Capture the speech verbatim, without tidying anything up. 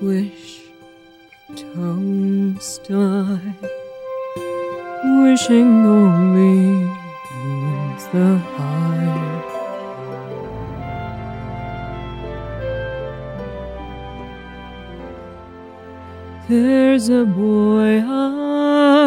wish, toast I, wishing only wins the high. There's a boy I